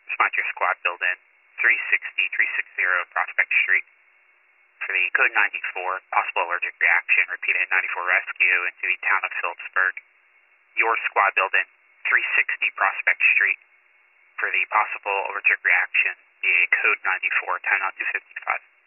Respond to your squad building 360 Prospect Street. For the code 94, possible allergic reaction, repeated 94 rescue into the town of Phillipsburg. Your squad building 360 Prospect Street. For the possible allergic reaction, VA code 94, timeout 255.